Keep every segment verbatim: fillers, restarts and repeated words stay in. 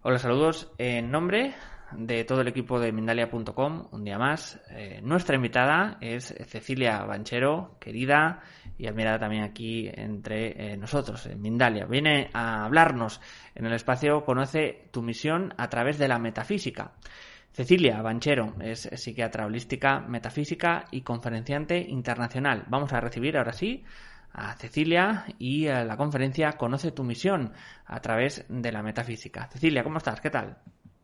Hola, saludos en nombre de todo el equipo de Mindalia punto com. Un día más, eh, nuestra invitada es Cecilia Banchero, querida y admirada también aquí entre eh, nosotros en Mindalia. Viene a hablarnos en el espacio Conoce tu misión a través de la metafísica. Cecilia Banchero es psiquiatra holística, metafísica y conferenciante internacional. Vamos a recibir ahora sí a Cecilia y a la conferencia Conoce tu misión a través de la metafísica. Cecilia, ¿cómo estás? ¿Qué tal?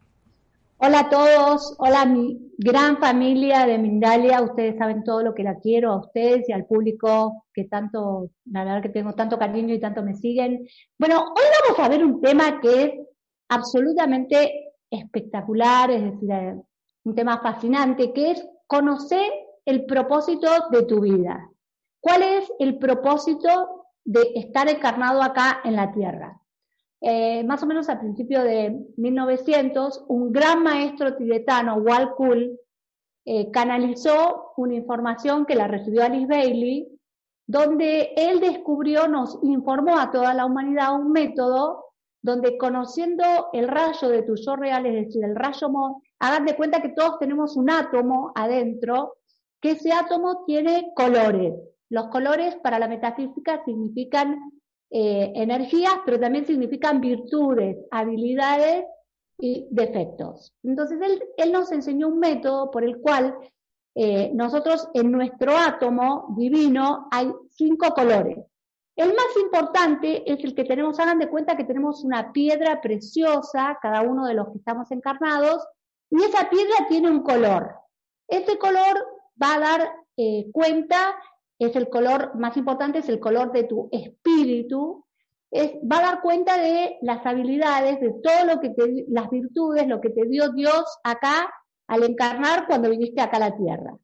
Hola a todos, hola a mi gran familia de Mindalia. Ustedes saben todo lo que la quiero, a ustedes y al público que tanto, la verdad que tengo tanto cariño y tanto me siguen. Bueno, hoy vamos a ver un tema que es absolutamente espectacular, es decir, eh, un tema fascinante, que es conocer el propósito de tu vida. ¿Cuál es el propósito de estar encarnado acá en la Tierra? Eh, más o menos al principio de mil novecientos, un gran maestro tibetano, Walkul, eh, canalizó una información que la recibió Alice Bailey, donde él descubrió, nos informó a toda la humanidad un método donde conociendo el rayo de tu yo real, es decir, el rayo, hagan de cuenta que todos tenemos un átomo adentro, que ese átomo tiene colores. Los colores para la metafísica significan eh, energías, pero también significan virtudes, habilidades y defectos. Entonces él, él nos enseñó un método por el cual eh, nosotros en nuestro átomo divino hay cinco colores. El más importante es el que tenemos, hagan de cuenta que tenemos una piedra preciosa, cada uno de los que estamos encarnados, y esa piedra tiene un color. Ese color va a dar eh, cuenta, es el color más importante, es el color de tu espíritu, es, va a dar cuenta de las habilidades, de todo lo que te, las virtudes, lo que te dio Dios acá al encarnar cuando viniste acá a la Tierra.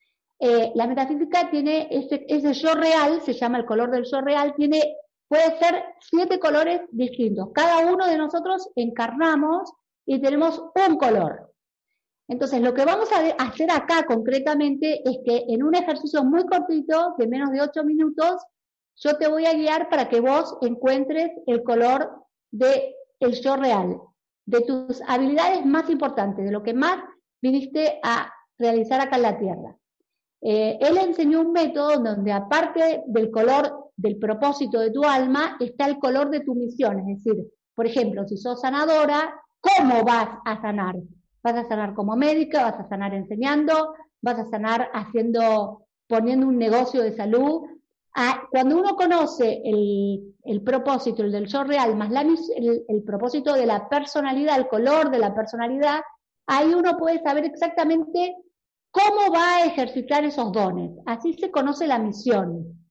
Eh, la metafísica tiene ese, ese yo real, se llama el color del yo real, tiene, puede ser siete colores distintos. Cada uno de nosotros encarnamos y tenemos un color. Entonces, lo que vamos a hacer acá concretamente es que en un ejercicio muy cortito, de menos de ocho minutos, yo te voy a guiar para que vos encuentres el color del yo real, de tus habilidades más importantes, de lo que más viniste a realizar acá en la Tierra. Eh, él enseñó un método donde aparte del color del propósito de tu alma, está el color de tu misión. Es decir, por ejemplo, si sos sanadora, ¿cómo vas a sanar? ¿Vas a sanar como médica? ¿Vas a sanar enseñando? ¿Vas a sanar haciendo, poniendo un negocio de salud? Ah, cuando uno conoce el, el propósito, el del yo real, más la, el, el propósito de la personalidad, el color de la personalidad, ahí uno puede saber exactamente cómo va a ejercitar esos dones. Así se conoce la misión.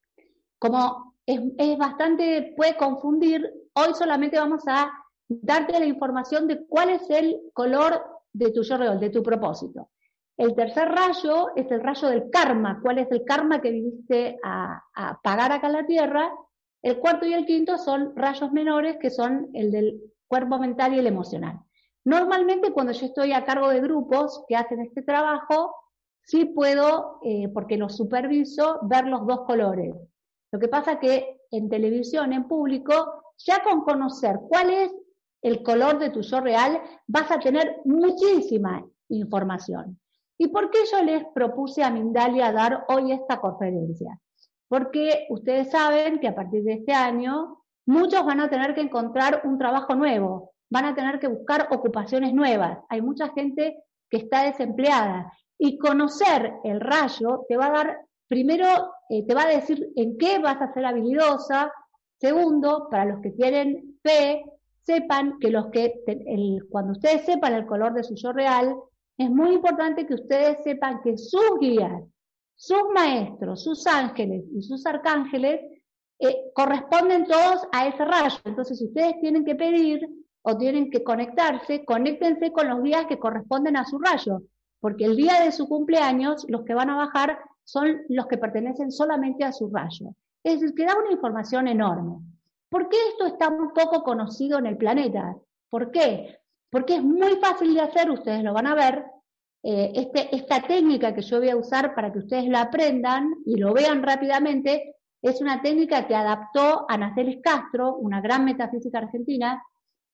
Como es, es bastante, puede confundir, hoy solamente vamos a darte la información de cuál es el color de tu yo real, de tu propósito. El tercer rayo es el rayo del karma, cuál es el karma que viniste a, a pagar acá en la Tierra. El cuarto y el quinto son rayos menores, que son el del cuerpo mental y el emocional. Normalmente cuando yo estoy a cargo de grupos que hacen este trabajo, sí puedo, eh, porque los superviso, ver los dos colores. Lo que pasa que en televisión, en público, ya con conocer cuál es el color de tu yo real, vas a tener muchísima información. ¿Y por qué yo les propuse a Mindalia dar hoy esta conferencia? Porque ustedes saben que a partir de este año, muchos van a tener que encontrar un trabajo nuevo, van a tener que buscar ocupaciones nuevas. Hay mucha gente que está desempleada. Y conocer el rayo te va a dar, primero, eh, te va a decir en qué vas a ser habilidosa. Segundo, para los que tienen fe, sepan que los que el, cuando ustedes sepan el color de su yo real, es muy importante que ustedes sepan que sus guías, sus maestros, sus ángeles y sus arcángeles eh, corresponden todos a ese rayo. Entonces, si ustedes tienen que pedir o tienen que conectarse, conéctense con los guías que corresponden a su rayo, porque el día de su cumpleaños, los que van a bajar son los que pertenecen solamente a su rayo. Es decir, que da una información enorme. ¿Por qué esto está muy poco conocido en el planeta? ¿Por qué? Porque es muy fácil de hacer, ustedes lo van a ver. Eh, este, esta técnica que yo voy a usar para que ustedes la aprendan y lo vean rápidamente, es una técnica que adaptó Anacelis Castro, una gran metafísica argentina,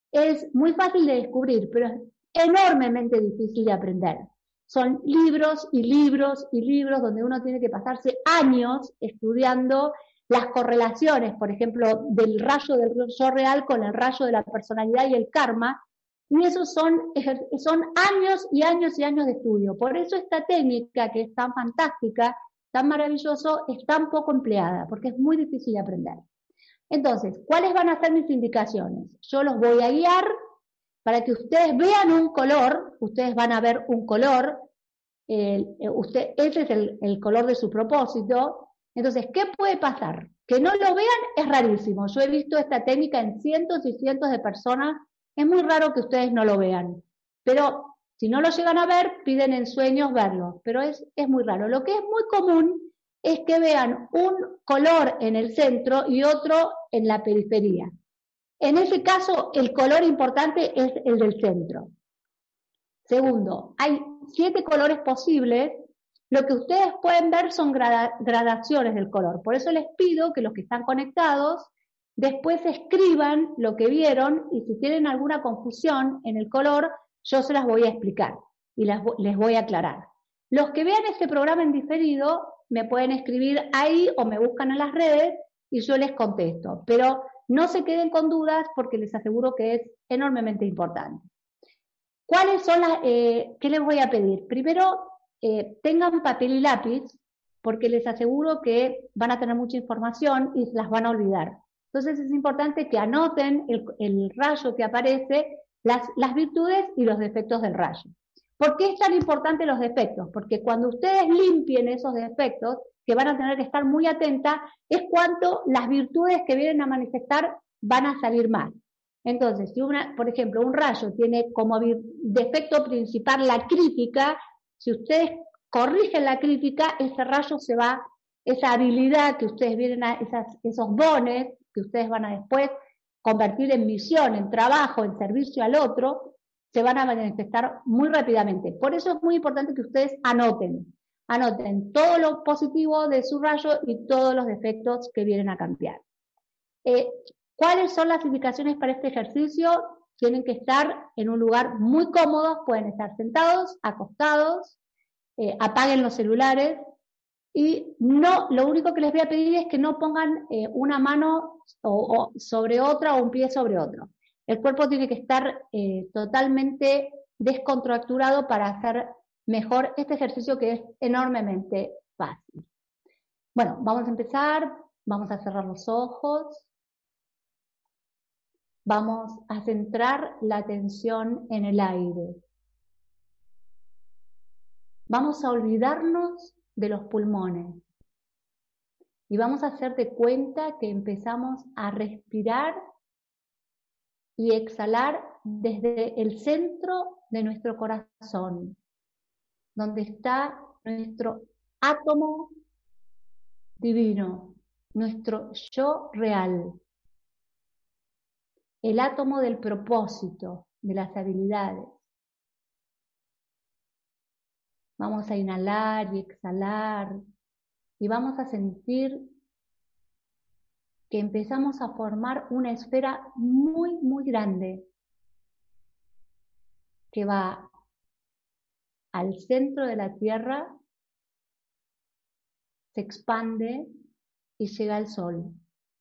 es muy fácil de descubrir, pero es enormemente difícil de aprender. Son libros y libros y libros donde uno tiene que pasarse años estudiando las correlaciones, por ejemplo, del rayo del yo real con el rayo de la personalidad y el karma, y esos son, son años y años y años de estudio. Por eso esta técnica, que es tan fantástica, tan maravilloso, es tan poco empleada, porque es muy difícil de aprender. Entonces, ¿cuáles van a ser mis indicaciones? Yo los voy a guiar para que ustedes vean un color, ustedes van a ver un color, eh, usted, ese es el, el color de su propósito. Entonces, ¿qué puede pasar? Que no lo vean es rarísimo. Yo he visto esta técnica en cientos y cientos de personas, es muy raro que ustedes no lo vean. Pero si no lo llegan a ver, piden en sueños verlo, pero es, es muy raro. Lo que es muy común es que vean un color en el centro y otro en la periferia. En ese caso, el color importante es el del centro. Segundo, hay siete colores posibles. Lo que ustedes pueden ver son grada gradaciones del color. Por eso les pido que los que están conectados después escriban lo que vieron, y si tienen alguna confusión en el color, yo se las voy a explicar y las, les voy a aclarar. Los que vean este programa en diferido me pueden escribir ahí o me buscan en las redes y yo les contesto. Pero no se queden con dudas porque les aseguro que es enormemente importante. ¿Cuáles son las, eh, qué les voy a pedir? Primero, eh, tengan papel y lápiz, porque les aseguro que van a tener mucha información y se las van a olvidar. Entonces es importante que anoten el, el rayo que aparece, las, las virtudes y los defectos del rayo. ¿Por qué es tan importante los defectos? Porque cuando ustedes limpien esos defectos, que van a tener que estar muy atentas, es cuando las virtudes que vienen a manifestar van a salir mal. Entonces, si una, por ejemplo, un rayo tiene como defecto principal la crítica, si ustedes corrigen la crítica, ese rayo se va, esa habilidad que ustedes vienen a, esas, esos dones que ustedes van a después convertir en misión, en trabajo, en servicio al otro, se van a manifestar muy rápidamente. Por eso es muy importante que ustedes anoten, anoten todo lo positivo de su rayo y todos los defectos que vienen a cambiar. Eh, ¿Cuáles son las indicaciones para este ejercicio? Tienen que estar en un lugar muy cómodo, pueden estar sentados, acostados, eh, apaguen los celulares y no, lo único que les voy a pedir es que no pongan eh, una mano o, o sobre otra o un pie sobre otro. El cuerpo tiene que estar eh, totalmente descontracturado para hacer mejor este ejercicio, que es enormemente fácil. Bueno, vamos a empezar, vamos a cerrar los ojos. Vamos a centrar la atención en el aire. Vamos a olvidarnos de los pulmones. Y vamos a hacer de cuenta que empezamos a respirar y exhalar desde el centro de nuestro corazón, donde está nuestro átomo divino, nuestro yo real. El átomo del propósito, de las habilidades. Vamos a inhalar y exhalar y vamos a sentir que empezamos a formar una esfera muy, muy grande que va al centro de la Tierra, se expande y llega al Sol.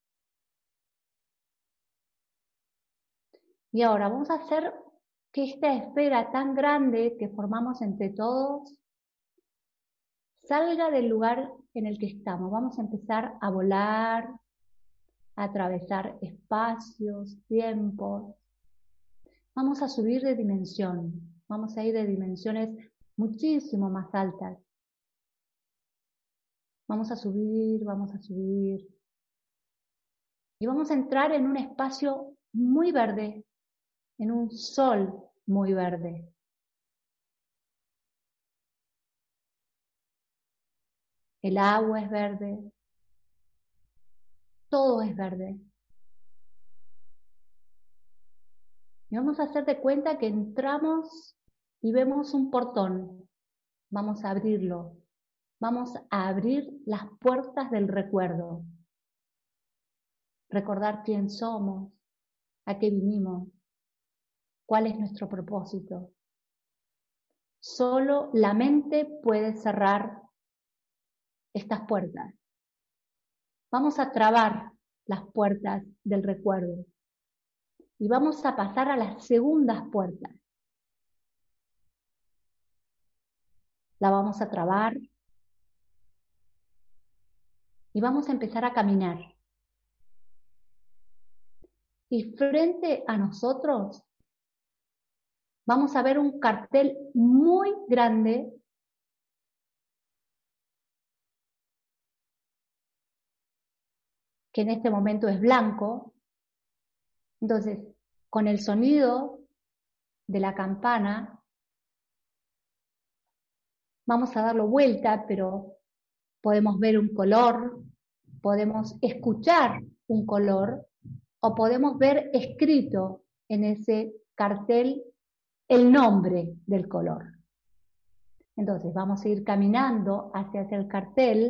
Y ahora vamos a hacer que esta esfera tan grande que formamos entre todos salga del lugar en el que estamos. Vamos a empezar a volar, a atravesar espacios, tiempos. Vamos a subir de dimensión. Vamos a ir de dimensiones muchísimo más altas. Vamos a subir, vamos a subir. Y vamos a entrar en un espacio muy verde, en un sol muy verde. El agua es verde, todo es verde. Y vamos a hacer de cuenta que entramos y vemos un portón. Vamos a abrirlo. Vamos a abrir las puertas del recuerdo. Recordar quién somos, a qué vinimos, cuál es nuestro propósito. Solo la mente puede cerrar estas puertas. Vamos a trabar las puertas del recuerdo y vamos a pasar a las segundas puertas. La vamos a trabar y vamos a empezar a caminar. Y frente a nosotros vamos a ver un cartel muy grande que en este momento es blanco. Entonces, con el sonido de la campana, vamos a darlo vuelta, pero podemos ver un color, podemos escuchar un color, o podemos ver escrito en ese cartel el nombre del color. Entonces, vamos a ir caminando hacia, hacia el cartel.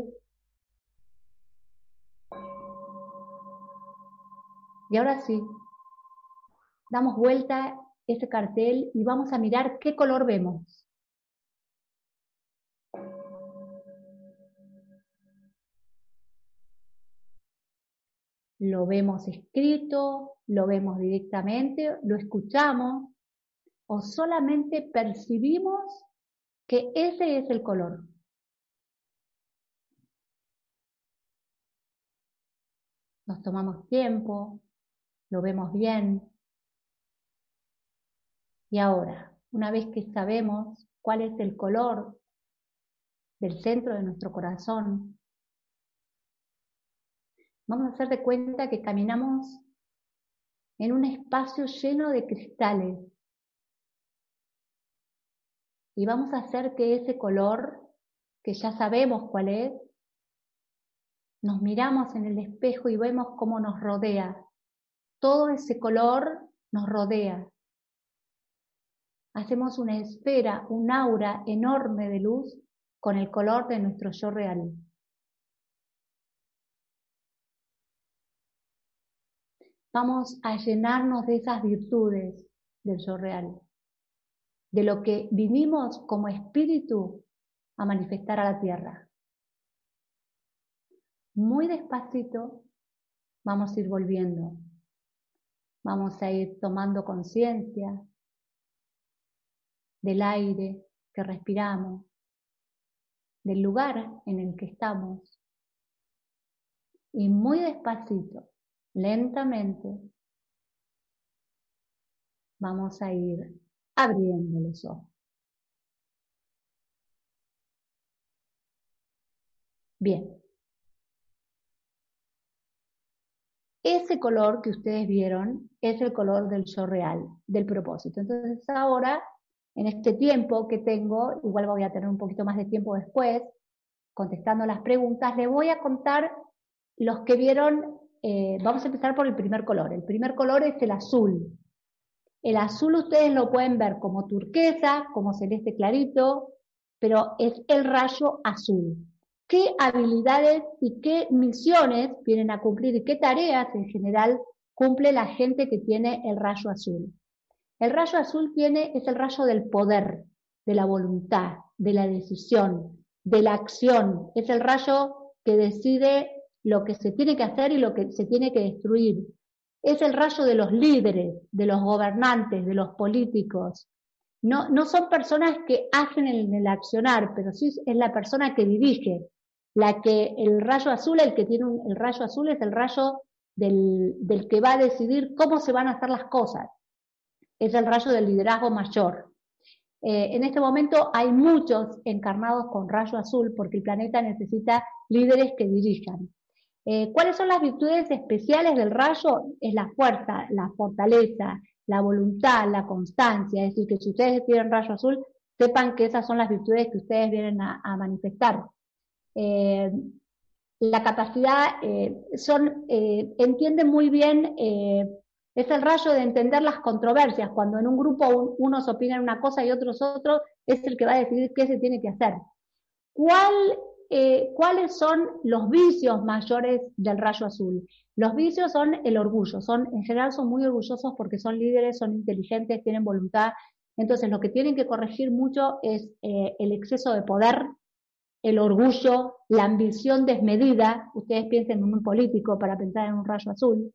Y ahora sí, damos vuelta ese cartel y vamos a mirar qué color vemos. Lo vemos escrito, lo vemos directamente, lo escuchamos o solamente percibimos que ese es el color. Nos tomamos tiempo, lo vemos bien. Y ahora, una vez que sabemos cuál es el color del centro de nuestro corazón, vamos a hacer de cuenta que caminamos en un espacio lleno de cristales. Y vamos a hacer que ese color, que ya sabemos cuál es, nos miramos en el espejo y vemos cómo nos rodea. Todo ese color nos rodea. Hacemos una esfera, un aura enorme de luz con el color de nuestro yo real. Vamos a llenarnos de esas virtudes del yo real, de lo que vinimos como espíritu a manifestar a la tierra. Muy despacito vamos a ir volviendo. Vamos a ir tomando conciencia del aire que respiramos, del lugar en el que estamos. Y muy despacito, lentamente, vamos a ir abriendo los ojos. Bien. Ese color que ustedes vieron es el color del yo real, del propósito. Entonces ahora, en este tiempo que tengo, igual voy a tener un poquito más de tiempo después, contestando las preguntas, les voy a contar los que vieron. Eh, vamos a empezar por el primer color. El primer color es el azul. El azul ustedes lo pueden ver como turquesa, como celeste clarito, pero es el rayo azul. ¿Qué habilidades y qué misiones vienen a cumplir y qué tareas en general cumple la gente que tiene el rayo azul? El rayo azul tiene, es el rayo del poder, de la voluntad, de la decisión, de la acción. Es el rayo que decide lo que se tiene que hacer y lo que se tiene que destruir. Es el rayo de los líderes, de los gobernantes, de los políticos. No, no son personas que hacen el, el accionar, pero sí es la persona que dirige. La que el rayo azul, el que tiene un, el rayo azul es el rayo del, del que va a decidir cómo se van a hacer las cosas. Es el rayo del liderazgo mayor. Eh, en este momento hay muchos encarnados con rayo azul porque el planeta necesita líderes que dirijan. Eh, ¿Cuáles son las virtudes especiales del rayo? Es la fuerza, la fortaleza, la voluntad, la constancia. Es decir, que si ustedes tienen rayo azul, sepan que esas son las virtudes que ustedes vienen a, a manifestar. Eh, la capacidad, eh, son, eh, entienden muy bien, eh, es el rayo de entender las controversias. Cuando en un grupo un, unos opinan una cosa y otros otros, es el que va a decidir qué se tiene que hacer. ¿Cuál, eh, ¿Cuáles son los vicios mayores del rayo azul? Los vicios son el orgullo, son, en general son muy orgullosos porque son líderes, son inteligentes, tienen voluntad. Entonces lo que tienen que corregir mucho es eh, el exceso de poder, el orgullo, la ambición desmedida. Ustedes piensen en un político para pensar en un rayo azul.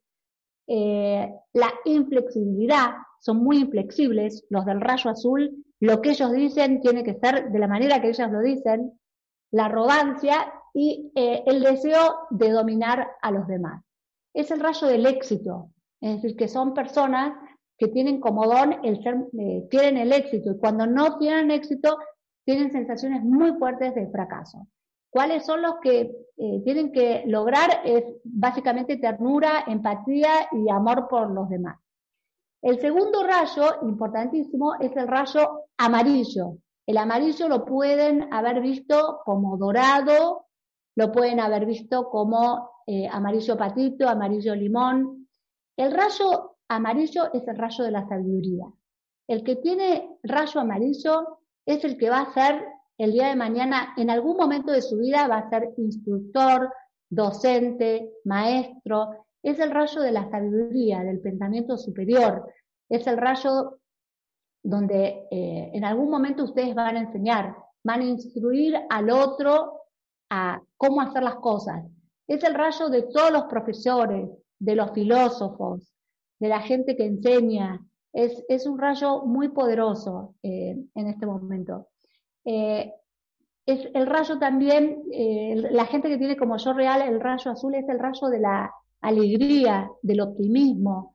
Eh, la inflexibilidad, son muy inflexibles los del rayo azul, lo que ellos dicen tiene que ser de la manera que ellos lo dicen, la arrogancia y eh, el deseo de dominar a los demás. Es el rayo del éxito, es decir, que son personas que tienen como don el ser, eh, quieren el éxito, y cuando no tienen éxito tienen sensaciones muy fuertes de fracaso. ¿Cuáles son los que eh, tienen que lograr? Es básicamente ternura, empatía y amor por los demás. El segundo rayo, importantísimo, es el rayo amarillo. El amarillo lo pueden haber visto como dorado, lo pueden haber visto como eh, amarillo patito, amarillo limón. El rayo amarillo es el rayo de la sabiduría. El que tiene rayo amarillo es el que va a ser el día de mañana, en algún momento de su vida, va a ser instructor, docente, maestro. Es el rayo de la sabiduría, del pensamiento superior. Es el rayo donde eh, en algún momento ustedes van a enseñar, van a instruir al otro a cómo hacer las cosas. Es el rayo de todos los profesores, de los filósofos, de la gente que enseña. Es, es un rayo muy poderoso eh, en este momento. Eh, es el rayo también, eh, la gente que tiene como yo real el rayo azul es el rayo de la alegría, del optimismo,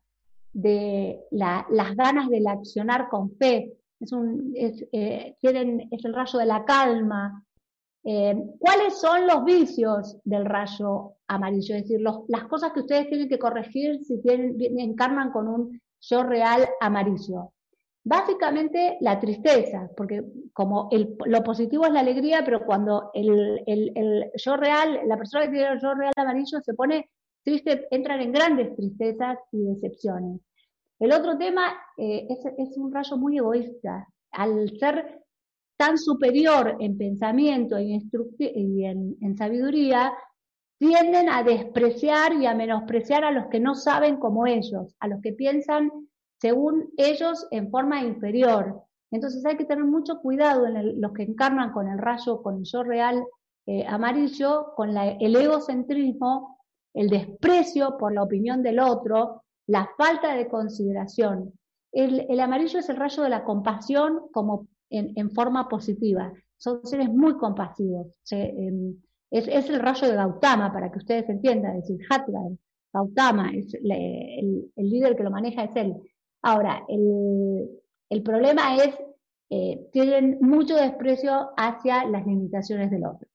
de la, las ganas del accionar con fe. Es, un, es, eh, quieren, es el rayo de la calma. Eh, ¿Cuáles son los vicios del rayo amarillo? Es decir, los, las cosas que ustedes tienen que corregir si tienen, encarnan con un yo real amarillo. Básicamente la tristeza, porque como el, lo positivo es la alegría, pero cuando el, el, el yo real, la persona que tiene el yo real amarillo se pone triste, entran en grandes tristezas y decepciones. El otro tema eh, es, es un rayo muy egoísta. Al ser tan superior en pensamiento y, y en, en sabiduría, tienden a despreciar y a menospreciar a los que no saben como ellos, a los que piensan según ellos en forma inferior. Entonces hay que tener mucho cuidado en el, los que encarnan con el rayo, con el yo real eh, amarillo, con la, el egocentrismo, el desprecio por la opinión del otro, la falta de consideración. El, el amarillo es el rayo de la compasión como en, en forma positiva. Son seres muy compasivos. Se, eh, es, es el rayo de Gautama, para que ustedes entiendan, es decir, Hatha, Gautama, es le, el, el líder que lo maneja es él. Ahora, el, el problema es, eh, tienen mucho desprecio hacia las limitaciones del otro.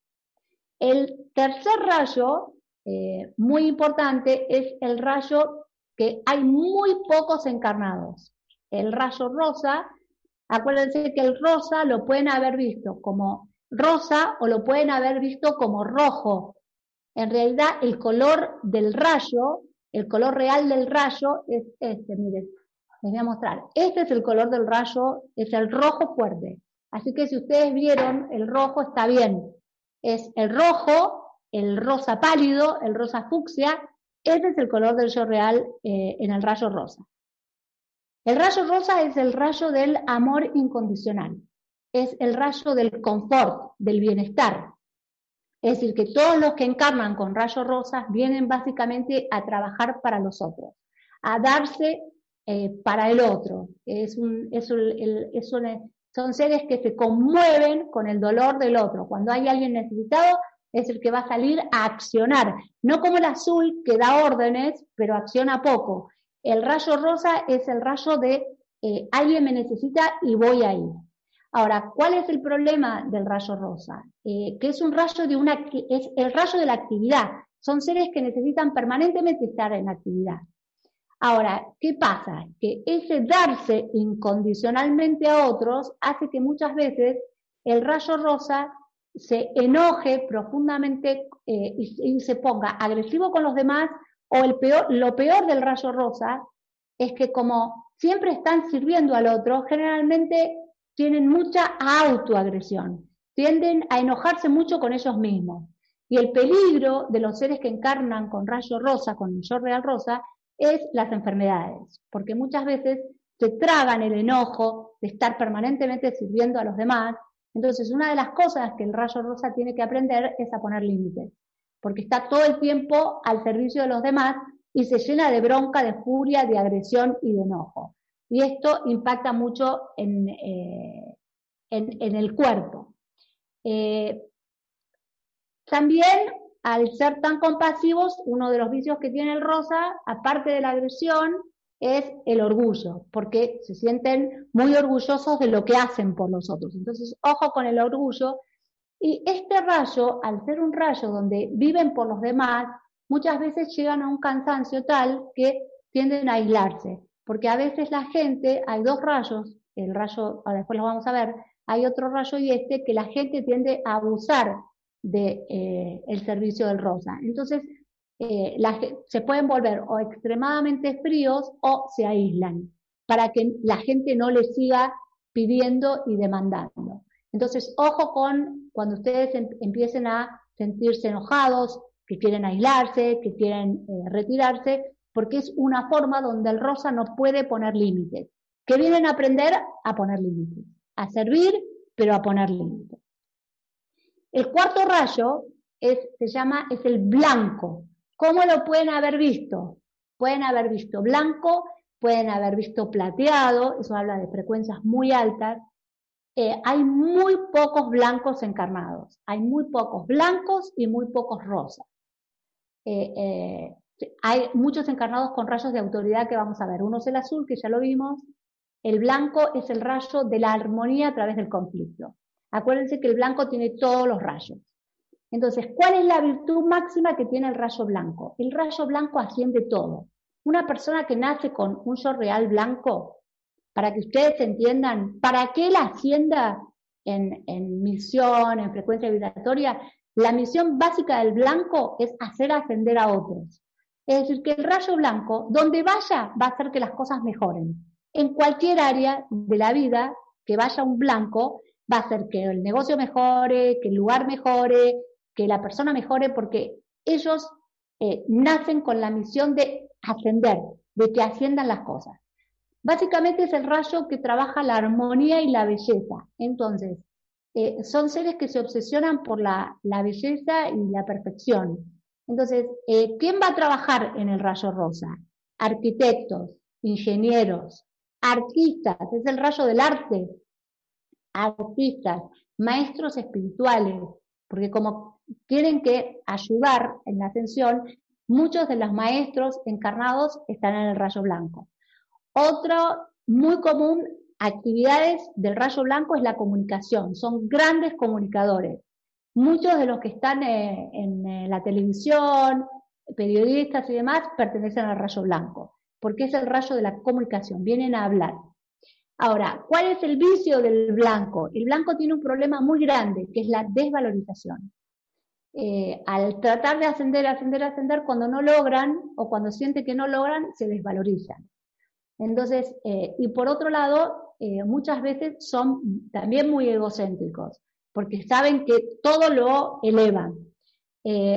El tercer rayo, eh, muy importante, es el rayo que hay muy pocos encarnados. El rayo rosa, acuérdense que el rosa lo pueden haber visto como rosa o lo pueden haber visto como rojo. En realidad, el color del rayo, el color real del rayo es este, miren. Les voy a mostrar. Este es el color del rayo, es el rojo fuerte. Así que si ustedes vieron, el rojo está bien. Es el rojo, el rosa pálido, el rosa fucsia. Ese es el color del yo real eh, en el rayo rosa. El rayo rosa es el rayo del amor incondicional. Es el rayo del confort, del bienestar. Es decir, que todos los que encarnan con rayo rosa vienen básicamente a trabajar para los otros, a darse Eh, para el otro. Es un, es un, el, es un, son seres que se conmueven con el dolor del otro. Cuando hay alguien necesitado, es el que va a salir a accionar. No como el azul, que da órdenes, pero acciona poco. El rayo rosa es el rayo de eh, alguien me necesita y voy a ir. Ahora, ¿cuál es el problema del rayo rosa? Eh, que es un rayo de una, es el rayo de la actividad. Son seres que necesitan permanentemente estar en actividad. Ahora, ¿qué pasa? Que ese darse incondicionalmente a otros hace que muchas veces el rayo rosa se enoje profundamente eh, y, y se ponga agresivo con los demás, o el peor, lo peor del rayo rosa es que como siempre están sirviendo al otro, generalmente tienen mucha autoagresión, tienden a enojarse mucho con ellos mismos. Y el peligro de los seres que encarnan con rayo rosa, con yo real rosa, es las enfermedades, porque muchas veces se tragan el enojo de estar permanentemente sirviendo a los demás. Entonces, una de las cosas que el rayo rosa tiene que aprender es a poner límites, porque está todo el tiempo al servicio de los demás y se llena de bronca, de furia, de agresión y de enojo. Y esto impacta mucho en, eh, en, en el cuerpo. Eh, también, al ser tan compasivos, uno de los vicios que tiene el rosa, aparte de la agresión, es el orgullo, porque se sienten muy orgullosos de lo que hacen por los otros. Entonces, ojo con el orgullo. Y este rayo, al ser un rayo donde viven por los demás, muchas veces llegan a un cansancio tal que tienden a aislarse, porque a veces la gente, hay dos rayos, el rayo, ahora después lo vamos a ver, hay otro rayo y este, que la gente tiende a abusar de eh, el servicio del rosa. Entonces, eh, la, se pueden volver o extremadamente fríos o se aíslan, para que la gente no les siga pidiendo y demandando. Entonces, ojo con cuando ustedes em, empiecen a sentirse enojados, que quieren aislarse, que quieren eh, retirarse, porque es una forma donde el rosa no puede poner límites. Que vienen a aprender a poner límites, a servir, pero a poner límites. El cuarto rayo es, se llama, es el blanco. ¿Cómo lo pueden haber visto? Pueden haber visto blanco, pueden haber visto plateado, eso habla de frecuencias muy altas. Eh, hay muy pocos blancos encarnados, hay muy pocos blancos y muy pocos rosas. Eh, eh, hay muchos encarnados con rayos de autoridad que vamos a ver. Uno es el azul, que ya lo vimos. El blanco es el rayo de la armonía a través del conflicto. Acuérdense que el blanco tiene todos los rayos. Entonces, ¿cuál es la virtud máxima que tiene el rayo blanco? El rayo blanco asciende todo. Una persona que nace con un yo real blanco, para que ustedes entiendan, ¿para qué la ascienda en, en misión, en frecuencia vibratoria? La misión básica del blanco es hacer ascender a otros. Es decir, que el rayo blanco, donde vaya, va a hacer que las cosas mejoren. En cualquier área de la vida que vaya un blanco, va a hacer que el negocio mejore, que el lugar mejore, que la persona mejore, porque ellos eh, nacen con la misión de ascender, de que asciendan las cosas. Básicamente es el rayo que trabaja la armonía y la belleza. Entonces, eh, son seres que se obsesionan por la, la belleza y la perfección. Entonces, eh, ¿quién va a trabajar en el rayo rosa? Arquitectos, ingenieros, artistas, es el rayo del arte. Artistas, maestros espirituales, porque como tienen que ayudar en la ascensión, muchos de los maestros encarnados están en el rayo blanco. Otro muy común, actividades del rayo blanco, es la comunicación. Son grandes comunicadores. Muchos de los que están eh, en eh, la televisión, periodistas y demás, pertenecen al rayo blanco, porque es el rayo de la comunicación, vienen a hablar. Ahora, ¿cuál es el vicio del blanco? El blanco tiene un problema muy grande, que es la desvalorización. Eh, al tratar de ascender, ascender, ascender, cuando no logran, o cuando sienten que no logran, se desvalorizan. Entonces, eh, y por otro lado, eh, muchas veces son también muy egocéntricos, porque saben que todo lo elevan. Eh,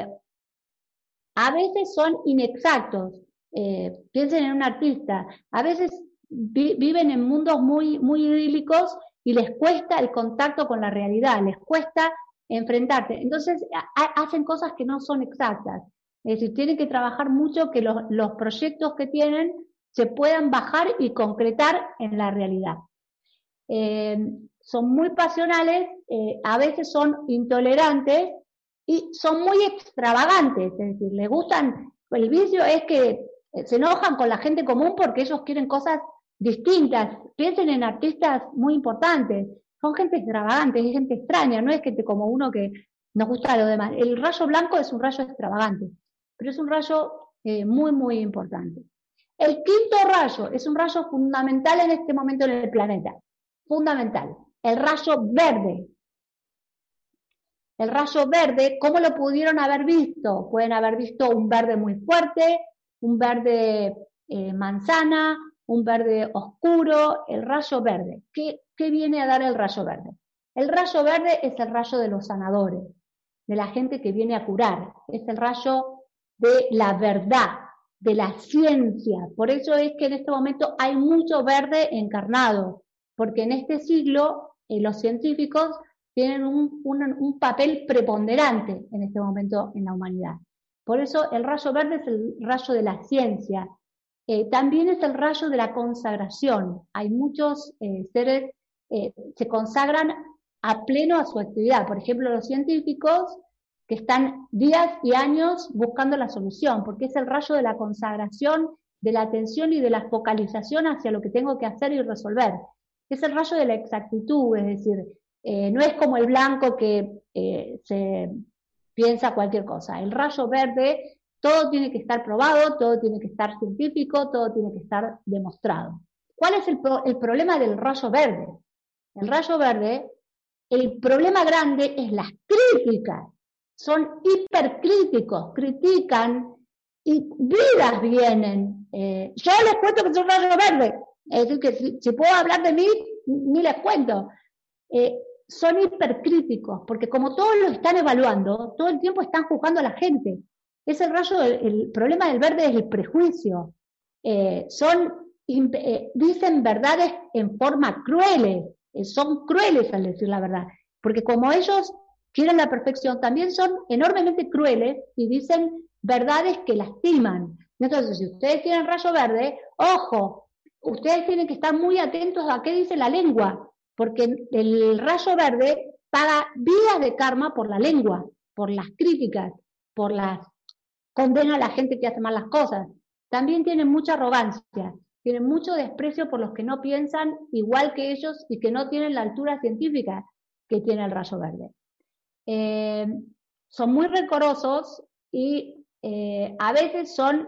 a veces son inexactos. Eh, piensen en un artista. A veces vi, viven en mundos muy, muy idílicos y les cuesta el contacto con la realidad, les cuesta enfrentarse. Entonces, ha, hacen cosas que no son exactas. Es decir, tienen que trabajar mucho que los, los proyectos que tienen se puedan bajar y concretar en la realidad. Eh, son muy pasionales, eh, a veces son intolerantes y son muy extravagantes, es decir, les gustan, el vicio es que se enojan con la gente común porque ellos quieren cosas distintas. Piensen en artistas muy importantes, son gente extravagante, es gente extraña, no es gente como uno que nos gusta lo demás. El rayo blanco es un rayo extravagante, pero es un rayo eh, muy, muy importante. El quinto rayo es un rayo fundamental en este momento en el planeta. Fundamental. El rayo verde. El rayo verde, ¿cómo lo pudieron haber visto? Pueden haber visto un verde muy fuerte, un verde eh, manzana, un verde oscuro, el rayo verde. ¿Qué, ¿Qué viene a dar el rayo verde? El rayo verde es el rayo de los sanadores. de la gente que viene a curar, es el rayo de la verdad, de la ciencia. Por eso es que en este momento hay mucho verde encarnado, porque en este siglo eh, los científicos tienen un, un, un papel preponderante en este momento en la humanidad. Por eso el rayo verde es el rayo de la ciencia. Eh, también es el rayo de la consagración. Hay muchos eh, seres que eh, se consagran a pleno a su actividad. Por ejemplo, los científicos que están días y años buscando la solución, porque es el rayo de la consagración, de la atención y de la focalización hacia lo que tengo que hacer y resolver. Es el rayo de la exactitud, es decir, eh, no es como el blanco que eh, se piensa cualquier cosa. El rayo verde, todo tiene que estar probado, todo tiene que estar científico, todo tiene que estar demostrado. ¿Cuál es el, pro el problema del rayo verde? El rayo verde, el problema grande es las críticas. Son hipercríticos, critican y vidas vienen. Eh, yo les cuento que soy un rayo verde, es decir, que si, si puedo hablar de mí, ni les cuento. Eh, son hipercríticos, porque como todos lo están evaluando, todo el tiempo están juzgando a la gente. Es el rayo, el, el problema del verde es el prejuicio. Eh, son, eh, dicen verdades en forma crueles, eh, son crueles al decir la verdad, porque como ellos quieren la perfección, también son enormemente crueles y dicen verdades que lastiman. Entonces, si ustedes tienen rayo verde, ojo, ustedes tienen que estar muy atentos a qué dice la lengua, porque el rayo verde paga vidas de karma por la lengua, por las críticas, por las condena a la gente que hace mal las cosas. También tienen mucha arrogancia, tienen mucho desprecio por los que no piensan igual que ellos y que no tienen la altura científica que tiene el rayo verde. Eh, son muy rencorosos y eh, a veces son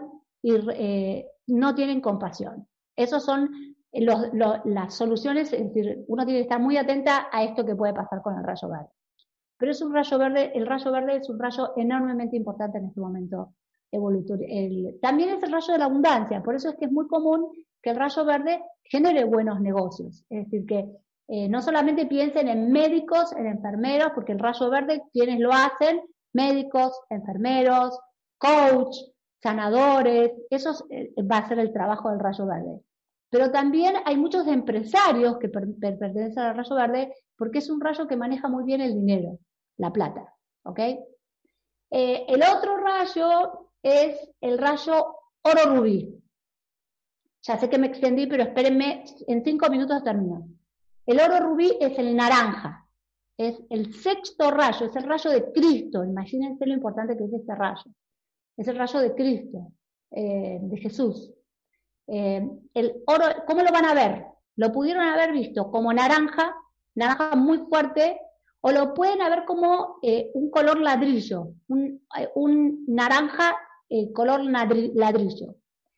eh, no tienen compasión. Esos son los, los, las soluciones, es decir, uno tiene que estar muy atenta a esto que puede pasar con el rayo verde. Pero es un rayo verde, el rayo verde es un rayo enormemente importante en este momento evolutivo. El, también es el rayo de la abundancia, por eso es que es muy común que el rayo verde genere buenos negocios, es decir, que Eh, no solamente piensen en médicos, en enfermeros, porque el rayo verde, quienes lo hacen, médicos, enfermeros, coach, sanadores, eso eh, va a ser el trabajo del rayo verde. Pero también hay muchos empresarios que per per pertenecen al rayo verde, porque es un rayo que maneja muy bien el dinero, la plata, ¿ok? Eh, el otro rayo es el rayo oro rubí. Ya sé que me extendí, pero espérenme, en cinco minutos termino. El oro rubí es el naranja, es el sexto rayo, es el rayo de Cristo. Imagínense lo importante que es este rayo. Es el rayo de Cristo, eh, de Jesús. Eh, el oro, ¿cómo lo van a ver? Lo pudieron haber visto como naranja, naranja muy fuerte, o lo pueden ver como eh, un color ladrillo, un, un naranja eh, color ladrillo.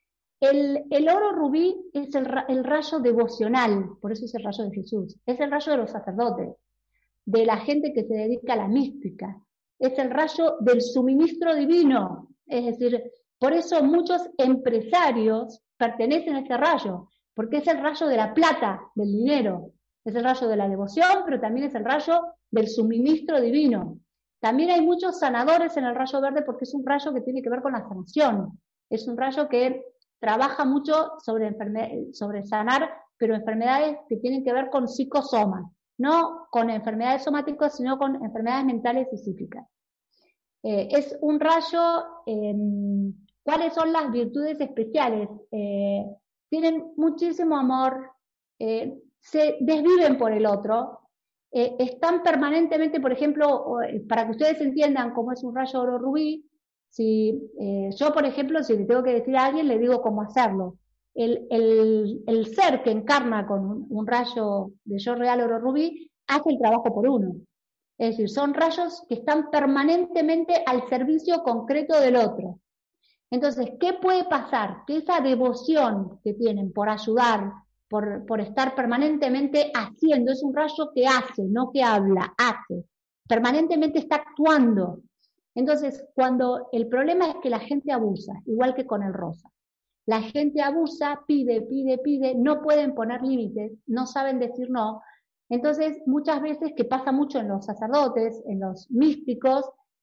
El, el oro rubí es el, el rayo devocional, por eso es el rayo de Jesús. Es el rayo de los sacerdotes, de la gente que se dedica a la mística. Es el rayo del suministro divino. Es decir, por eso muchos empresarios pertenecen a este rayo, porque es el rayo de la plata, del dinero. Es el rayo de la devoción, pero también es el rayo del suministro divino. También hay muchos sanadores en el rayo verde porque es un rayo que tiene que ver con la sanación. Es un rayo que trabaja mucho sobre, sobre sanar, pero enfermedades que tienen que ver con psicosomas, no con enfermedades somáticas, sino con enfermedades mentales y psíquicas. Eh, es un rayo, eh, ¿cuáles son las virtudes especiales? Eh, tienen muchísimo amor, eh, se desviven por el otro, eh, están permanentemente, por ejemplo, para que ustedes entiendan cómo es un rayo oro rubí, si eh, yo, por ejemplo, si le tengo que decir a alguien, le digo cómo hacerlo. El, el, el ser que encarna con un, un rayo de yo real oro rubí hace el trabajo por uno. Es decir, son rayos que están permanentemente al servicio concreto del otro. Entonces, ¿qué puede pasar? Que esa devoción que tienen por ayudar, por, por estar permanentemente haciendo, es un rayo que hace, no que habla, hace. Permanentemente está actuando. Entonces, cuando el problema es que la gente abusa, igual que con el rosa. La gente abusa, pide, pide, pide, no pueden poner límites, no saben decir no. Entonces, muchas veces, que pasa mucho en los sacerdotes, en los místicos,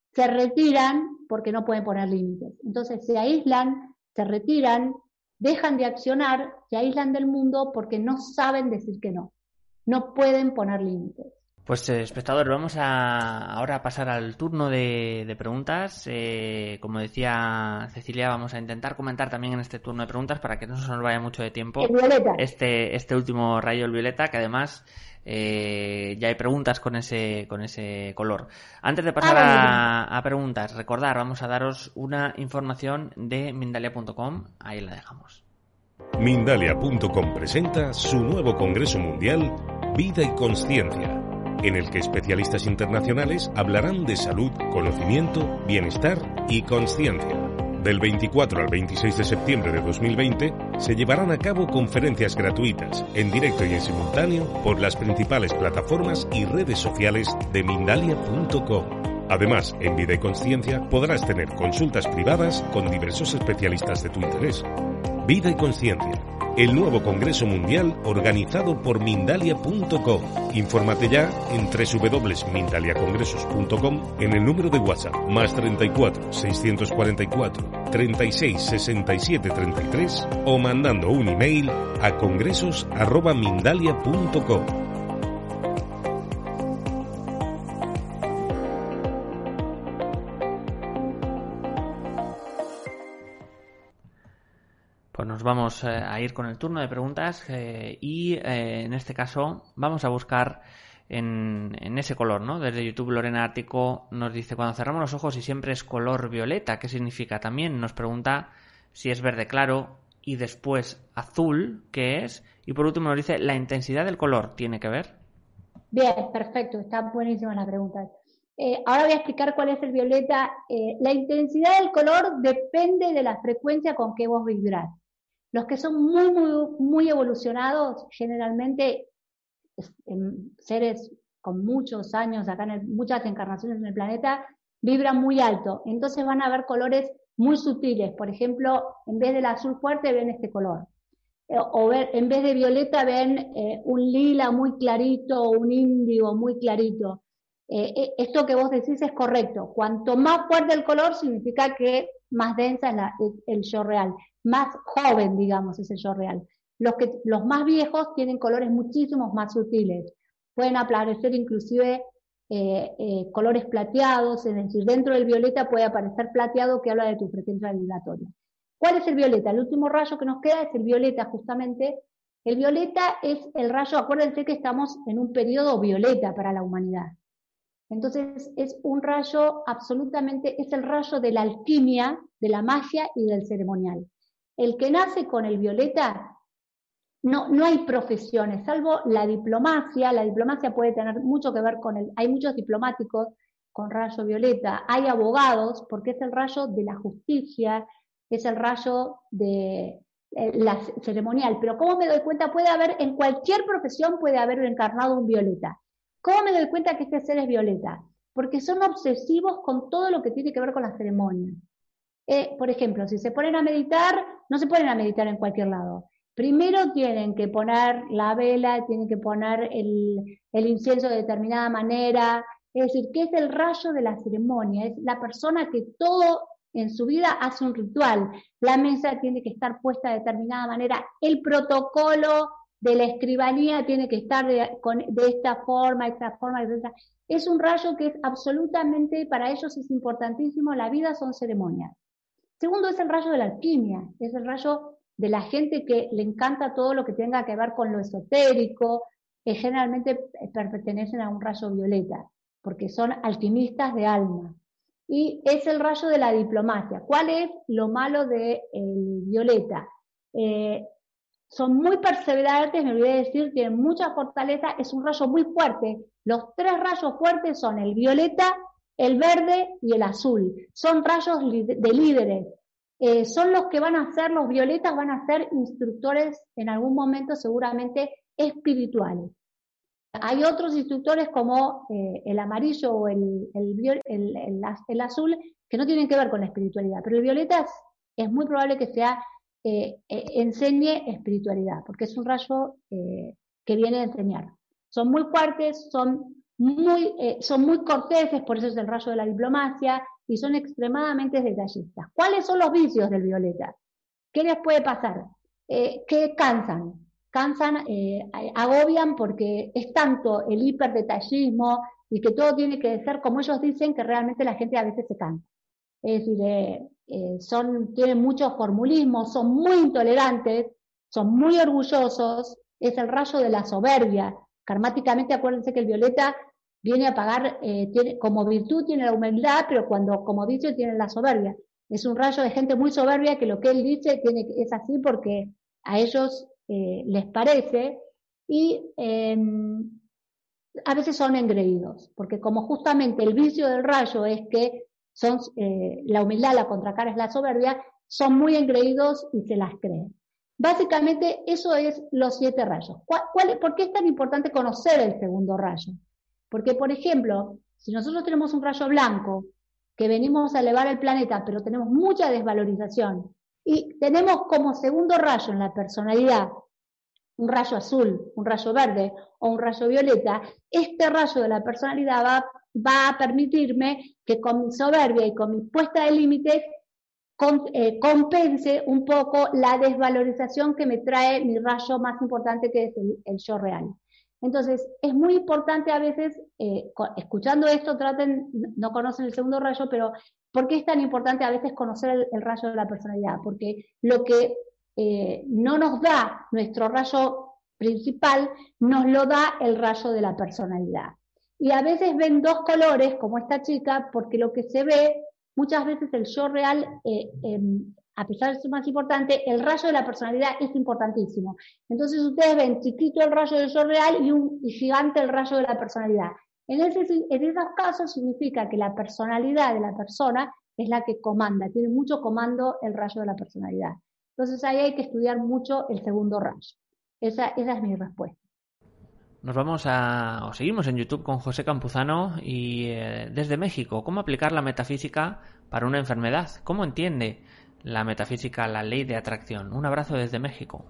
se retiran porque no pueden poner límites. Entonces se aíslan, se retiran, dejan de accionar, se aíslan del mundo porque no saben decir que no. No pueden poner límites. Pues eh, espectadores, vamos a ahora a pasar al turno de, de preguntas. Eh, como decía Cecilia, vamos a intentar comentar también en este turno de preguntas para que no se nos vaya mucho de tiempo El violeta. este este último rayo, el violeta, que además eh, ya hay preguntas con ese con ese color. Antes de pasar Ah, a, a preguntas, recordar, vamos a daros una información de Mindalia punto com, ahí la dejamos. Mindalia punto com presenta su nuevo Congreso Mundial Vida y Consciencia, en el que especialistas internacionales hablarán de salud, conocimiento, bienestar y consciencia. Del veinticuatro al veintiséis de septiembre de dos mil veinte se llevarán a cabo conferencias gratuitas, en directo y en simultáneo, por las principales plataformas y redes sociales de Mindalia punto com. Además, en Vida y Consciencia podrás tener consultas privadas con diversos especialistas de tu interés. Vida y Consciencia, el nuevo Congreso Mundial organizado por Mindalia punto com. Infórmate ya en doble u doble u doble u punto mindalia congresos punto com, en el número de WhatsApp más treinta y cuatro, seiscientos cuarenta y cuatro, treinta y seis, sesenta y siete, treinta y tres o mandando un email a congresos arroba mindalia punto com. Pues nos vamos eh, a ir con el turno de preguntas eh, y eh, en este caso vamos a buscar en, en ese color, ¿no? Desde YouTube Lorena Ártico nos dice: cuando cerramos los ojos y siempre es color violeta, ¿qué significa? También nos pregunta si es verde claro y después azul, ¿qué es? Y por último nos dice: ¿la intensidad del color tiene que ver? bien, perfecto, está buenísima la pregunta. Eh, ahora voy a explicar cuál es el violeta. Eh, la intensidad del color depende de la frecuencia con que vos vibrás. Los que son muy, muy, muy evolucionados, generalmente seres con muchos años, acá en el, muchas encarnaciones en el planeta, vibran muy alto. Entonces van a ver colores muy sutiles. Por ejemplo, en vez del azul fuerte ven este color. Eh, o ver, en vez de violeta ven eh, un lila muy clarito o un índigo muy clarito. Eh, esto que vos decís es correcto. Cuanto más fuerte el color, significa que más densa es la, el yo real. Más joven, digamos, es el yo real. Los, que, los más viejos tienen colores muchísimos más sutiles. Pueden aparecer inclusive eh, eh, colores plateados, es decir, dentro del violeta puede aparecer plateado, que habla de tu frecuencia vibratoria. ¿Cuál es el violeta? El último rayo que nos queda es el violeta, justamente. El violeta es el rayo, acuérdense que estamos en un periodo violeta para la humanidad. Entonces es un rayo absolutamente, es el rayo de la alquimia, de la magia y del ceremonial. El que nace con el violeta, no, no hay profesiones, salvo la diplomacia. La diplomacia puede tener mucho que ver con el, hay muchos diplomáticos con rayo violeta, hay abogados, porque es el rayo de la justicia, es el rayo de eh, la ceremonial. Pero ¿cómo me doy cuenta? Puede haber, en cualquier profesión puede haber encarnado un violeta. ¿Cómo me doy cuenta que este ser es violeta? Porque son obsesivos con todo lo que tiene que ver con la ceremonia. Eh, por ejemplo, si se ponen a meditar, no se ponen a meditar en cualquier lado. Primero tienen que poner la vela, tienen que poner el, el incienso de determinada manera. Es decir, que es el rayo de la ceremonia. Es la persona que todo en su vida hace un ritual. La mesa tiene que estar puesta de determinada manera. El protocolo de la escribanía tiene que estar de, con, de esta forma, esta forma, etcétera. Es un rayo que es absolutamente, para ellos es importantísimo. La vida son ceremonias. Segundo, es el rayo de la alquimia. Es el rayo de la gente que le encanta todo lo que tenga que ver con lo esotérico, que generalmente pertenecen a un rayo violeta, porque son alquimistas de alma. Y es el rayo de la diplomacia. ¿Cuál es lo malo del violeta? Eh, son muy perseverantes, me olvidé de decir, tienen mucha fortaleza, es un rayo muy fuerte. Los tres rayos fuertes son el violeta, el verde y el azul. Son rayos de líderes. Eh, son los que van a ser, los violetas van a ser instructores en algún momento seguramente espirituales. Hay otros instructores como eh, el amarillo o el, el, el, el, el azul que no tienen que ver con la espiritualidad, pero el violeta es, es muy probable que sea eh, eh, enseñe espiritualidad, porque es un rayo eh, que viene a enseñar. Son muy fuertes, son muy, eh, son muy corteses, por eso es el rayo de la diplomacia, y son extremadamente detallistas. ¿Cuáles son los vicios del violeta? ¿Qué les puede pasar? Eh, que cansan, cansan, eh, agobian porque es tanto el hiperdetallismo y que todo tiene que ser como ellos dicen, que realmente la gente a veces se cansa. Es decir, eh, eh, son, tienen mucho formulismo, son muy intolerantes, son muy orgullosos, es el rayo de la soberbia. Karmáticamente, acuérdense que el violeta viene a pagar, eh, tiene, como virtud tiene la humildad, pero cuando como vicio tiene la soberbia. Es un rayo de gente muy soberbia que lo que él dice tiene, es así porque a ellos eh, les parece, y eh, a veces son engreídos, porque como justamente el vicio del rayo es que son eh, la humildad, la contracara es la soberbia, son muy engreídos y se las creen. Básicamente eso es los siete rayos. ¿Cuál, cuál, ¿Por qué es tan importante conocer el segundo rayo? Porque, por ejemplo, si nosotros tenemos un rayo blanco, que venimos a elevar el planeta, pero tenemos mucha desvalorización, y tenemos como segundo rayo en la personalidad un rayo azul, un rayo verde o un rayo violeta, este rayo de la personalidad va, va a permitirme que con mi soberbia y con mi puesta de límites con, eh, compense un poco la desvalorización que me trae mi rayo más importante, que es el, el yo real. Entonces, es muy importante a veces, eh, escuchando esto, traten, no conocen el segundo rayo, pero ¿por qué es tan importante a veces conocer el, el rayo de la personalidad? Porque lo que eh, no nos da nuestro rayo principal, nos lo da el rayo de la personalidad. Y a veces ven dos colores, como esta chica, porque lo que se ve, muchas veces el yo real, eh, eh, a pesar de ser más importante, el rayo de la personalidad es importantísimo. Entonces ustedes ven chiquito el rayo del yo real y, un, y gigante el rayo de la personalidad. En, ese, en esos casos significa que la personalidad de la persona es la que comanda, tiene mucho comando el rayo de la personalidad. Entonces ahí hay que estudiar mucho el segundo rayo. Esa, esa es mi respuesta. Nos vamos a, o seguimos en YouTube con José Campuzano y eh, desde México, ¿cómo aplicar la metafísica para una enfermedad? ¿Cómo entiende la metafísica la ley de atracción? Un abrazo desde México.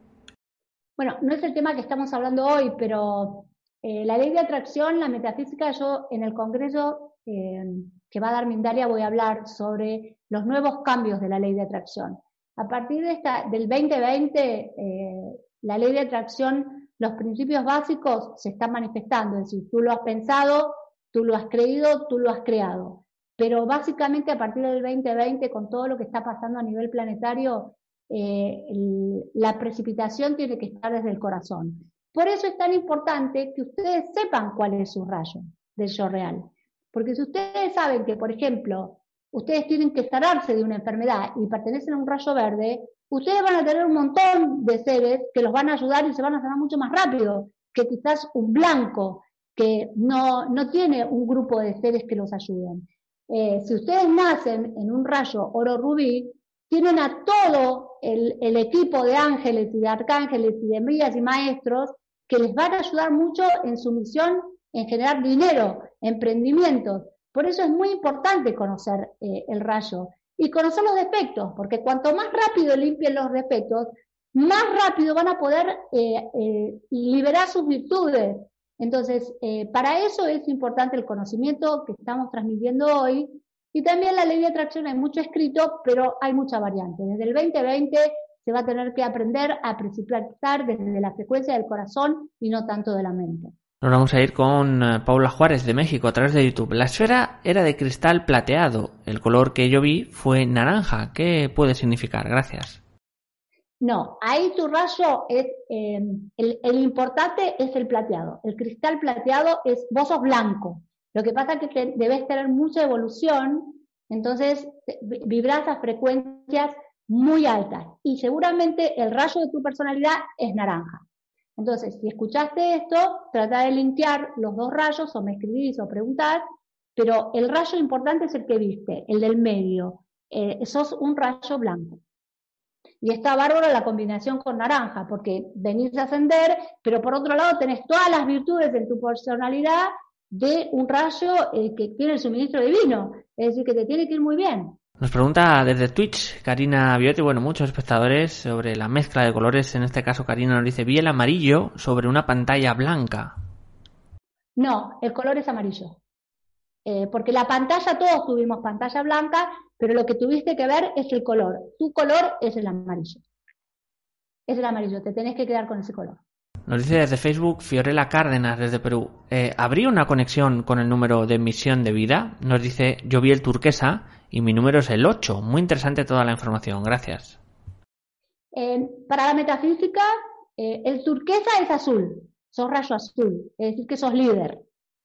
Bueno, no es el tema que estamos hablando hoy, pero eh, la ley de atracción, la metafísica, yo en el congreso eh, que va a dar Mindalia voy a hablar sobre los nuevos cambios de la ley de atracción. A partir de esta, del veinte veinte, eh, la ley de atracción, los principios básicos se están manifestando, es decir, tú lo has pensado, tú lo has creído, tú lo has creado. Pero básicamente a partir del veinte veinte, con todo lo que está pasando a nivel planetario, eh, el, la precipitación tiene que estar desde el corazón. Por eso es tan importante que ustedes sepan cuál es su rayo del yo real. Porque si ustedes saben que, por ejemplo, ustedes tienen que sanarse de una enfermedad y pertenecen a un rayo verde, ustedes van a tener un montón de seres que los van a ayudar y se van a sanar mucho más rápido que quizás un blanco que no, no tiene un grupo de seres que los ayuden. Eh, si ustedes nacen en un rayo oro rubí, tienen a todo el, el equipo de ángeles y de arcángeles y de guías y maestros que les van a ayudar mucho en su misión en generar dinero, emprendimientos. Por eso es muy importante conocer eh, el rayo y conocer los defectos, porque cuanto más rápido limpien los defectos, más rápido van a poder eh, eh, liberar sus virtudes. Entonces, eh, para eso es importante el conocimiento que estamos transmitiendo hoy, y también la ley de atracción. Hay mucho escrito, pero hay mucha variante. Desde el veinte veinte se va a tener que aprender a precipitar desde la frecuencia del corazón y no tanto de la mente. Nos vamos a ir con Paula Juárez de México a través de YouTube. La esfera era de cristal plateado. El color que yo vi fue naranja. ¿Qué puede significar? Gracias. No, ahí tu rayo es, eh, el, el importante es el plateado. El cristal plateado es, vos sos blanco. Lo que pasa es que te, debes tener mucha evolución, entonces vibrás a frecuencias muy altas. Y seguramente el rayo de tu personalidad es naranja. Entonces, si escuchaste esto, trata de limpiar los dos rayos, o me escribís o preguntás, pero el rayo importante es el que viste, el del medio. Eh, sos un rayo blanco. Y está bárbaro la combinación con naranja, porque venís a ascender, pero por otro lado tenés todas las virtudes en tu personalidad de un rayo eh, que tiene el suministro divino, es decir, que te tiene que ir muy bien. Nos pregunta desde Twitch Karina Biotti, bueno, muchos espectadores, sobre la mezcla de colores. En este caso Karina nos dice, vi el amarillo sobre una pantalla blanca. No, el color es amarillo. Eh, porque la pantalla, todos tuvimos pantalla blanca, pero lo que tuviste que ver es el color. Tu color es el amarillo. Es el amarillo, te tenés que quedar con ese color. Nos dice desde Facebook Fiorella Cárdenas desde Perú. Eh, ¿Habría una conexión con el número de misión de vida? Nos dice, yo vi el turquesa y mi número es el ocho. Muy interesante toda la información, gracias. Eh, para la metafísica, eh, el turquesa es azul, sos rayo azul, es decir que sos líder.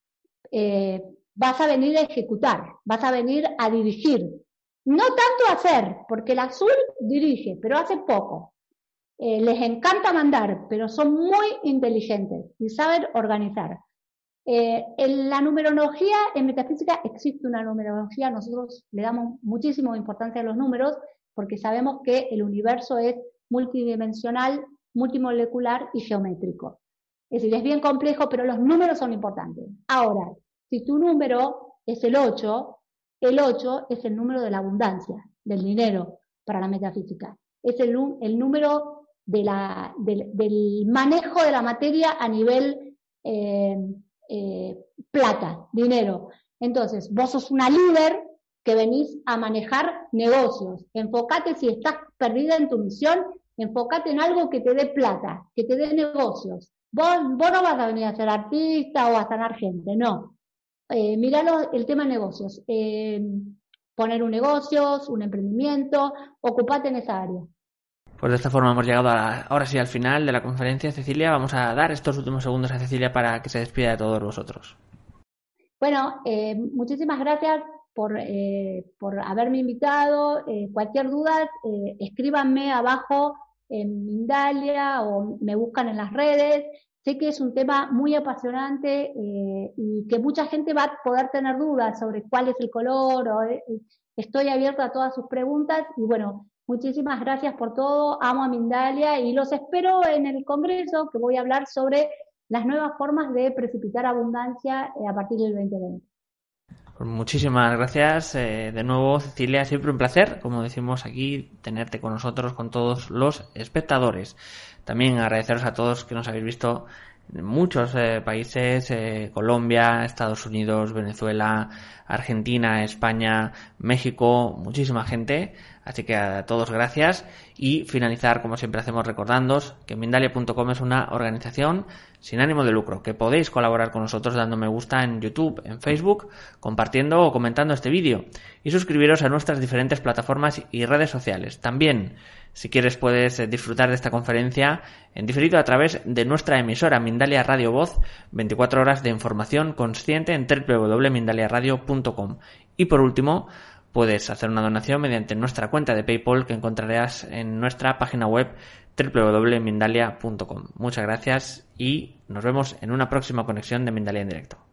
Eh, vas a venir a ejecutar, vas a venir a dirigir. No tanto a hacer, porque el azul dirige, pero hace poco. Eh, les encanta mandar, pero son muy inteligentes y saben organizar. Eh, en la numerología, en metafísica existe una numerología, nosotros le damos muchísima importancia a los números porque sabemos que el universo es multidimensional, multimolecular y geométrico. Es decir, es bien complejo, pero los números son importantes. Ahora, si tu número es el ocho, el ocho es el número de la abundancia, del dinero para la metafísica. Es el, el número de la, del, del manejo de la materia a nivel eh, eh, plata, dinero. Entonces, vos sos una líder que venís a manejar negocios. Enfócate, si estás perdida en tu misión, enfócate en algo que te dé plata, que te dé negocios. Vos, vos no vas a venir a ser artista o a sanar gente, no. Eh, miralo el tema de negocios. Eh, poner un negocio, un emprendimiento, ocupate en esa área. Pues de esta forma hemos llegado a, ahora sí al final de la conferencia. Cecilia, vamos a dar estos últimos segundos a Cecilia para que se despida de todos vosotros. Bueno, eh, muchísimas gracias por, eh, por haberme invitado. Eh, cualquier duda, eh, escríbanme abajo en Mindalia o me buscan en las redes. Sé que es un tema muy apasionante eh, y que mucha gente va a poder tener dudas sobre cuál es el color. O, eh, estoy abierta a todas sus preguntas y bueno, muchísimas gracias por todo. Amo a Mindalia y los espero en el congreso que voy a hablar sobre las nuevas formas de precipitar abundancia a partir del veinte veinte. Pues muchísimas gracias eh, de nuevo, Cecilia. Siempre un placer, como decimos aquí, tenerte con nosotros, con todos los espectadores. También agradeceros a todos que nos habéis visto en muchos eh, países, eh, Colombia, Estados Unidos, Venezuela, Argentina, España, México, muchísima gente. Así que a todos gracias y finalizar, como siempre hacemos, recordándoos que Mindalia punto com es una organización sin ánimo de lucro, que podéis colaborar con nosotros dando me gusta en YouTube, en Facebook, compartiendo o comentando este vídeo y suscribiros a nuestras diferentes plataformas y redes sociales. También, si quieres, puedes disfrutar de esta conferencia en diferido a través de nuestra emisora Mindalia Radio Voz, veinticuatro horas de información consciente en doble u doble u doble u punto mindalia radio punto com. Y por último, puedes hacer una donación mediante nuestra cuenta de PayPal que encontrarás en nuestra página web doble u doble u doble u punto mindalia punto com. Muchas gracias y nos vemos en una próxima conexión de Mindalia en directo.